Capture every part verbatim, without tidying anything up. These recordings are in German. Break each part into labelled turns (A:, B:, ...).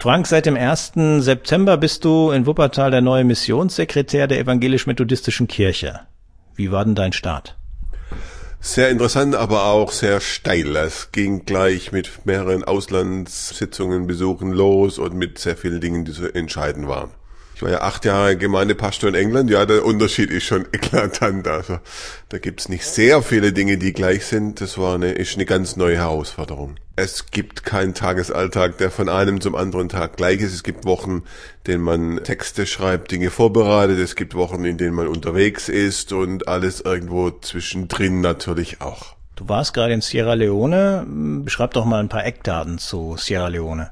A: Frank, seit dem ersten September bist du in Wuppertal der neue Missionssekretär der Evangelisch-Methodistischen Kirche. Wie war denn dein Start?
B: Sehr interessant, aber auch sehr steil. Es ging gleich mit mehreren Auslandssitzungen, Besuchen los und mit sehr vielen Dingen, die zu entscheiden waren. Ich war ja acht Jahre Gemeindepastor in England. Ja, der Unterschied ist schon eklatant. Also da gibt's nicht sehr viele Dinge, die gleich sind. Das war eine, ist eine ganz neue Herausforderung. Es gibt keinen Tagesalltag, der von einem zum anderen Tag gleich ist. Es gibt Wochen, in denen man Texte schreibt, Dinge vorbereitet. Es gibt Wochen, in denen man unterwegs ist und alles irgendwo zwischendrin natürlich auch.
A: Du warst gerade in Sierra Leone. Beschreib doch mal ein paar Eckdaten zu Sierra Leone.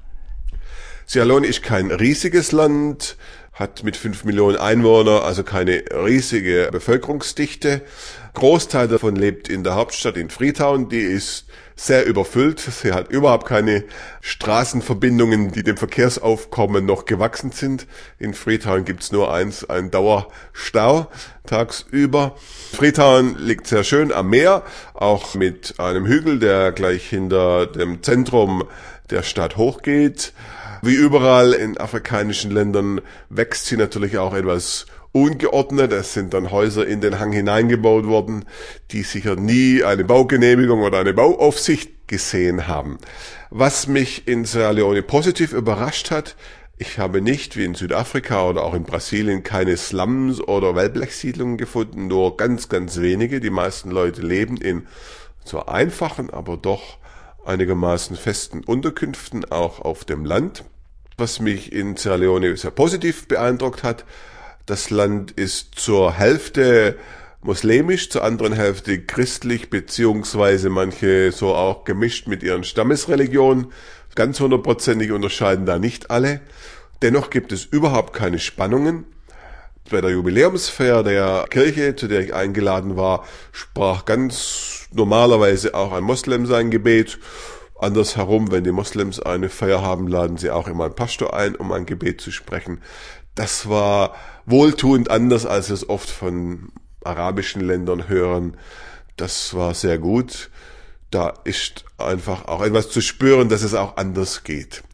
B: Sierra Leone ist kein riesiges Land, hat mit fünf Millionen Einwohnern also keine riesige Bevölkerungsdichte. Großteil davon lebt in der Hauptstadt in Freetown, die ist sehr überfüllt. Sie hat überhaupt keine Straßenverbindungen, die dem Verkehrsaufkommen noch gewachsen sind. In Freetown gibt's nur eins, einen Dauerstau tagsüber. Freetown liegt sehr schön am Meer, auch mit einem Hügel, der gleich hinter dem Zentrum der Stadt hochgeht. Wie überall in afrikanischen Ländern wächst sie natürlich auch etwas ungeordnet. Es sind dann Häuser in den Hang hineingebaut worden, die sicher nie eine Baugenehmigung oder eine Bauaufsicht gesehen haben. Was mich in Sierra Leone positiv überrascht hat, ich habe nicht, wie in Südafrika oder auch in Brasilien, keine Slums oder Wellblechsiedlungen gefunden, nur ganz, ganz wenige. Die meisten Leute leben in so einfachen, aber doch einigermaßen festen Unterkünften, auch auf dem Land. Was mich in Sierra Leone sehr positiv beeindruckt hat, das Land ist zur Hälfte muslimisch, zur anderen Hälfte christlich, beziehungsweise manche so auch gemischt mit ihren Stammesreligionen. Ganz hundertprozentig unterscheiden da nicht alle. Dennoch gibt es überhaupt keine Spannungen. Bei der Jubiläumsfeier der Kirche, zu der ich eingeladen war, sprach ganz normalerweise auch ein Moslem sein Gebet. Andersherum, wenn die Moslems eine Feier haben, laden sie auch immer einen Pastor ein, um ein Gebet zu sprechen. Das war wohltuend anders, als wir es oft von arabischen Ländern hören. Das war sehr gut. Da ist einfach auch etwas zu spüren, dass es auch anders geht.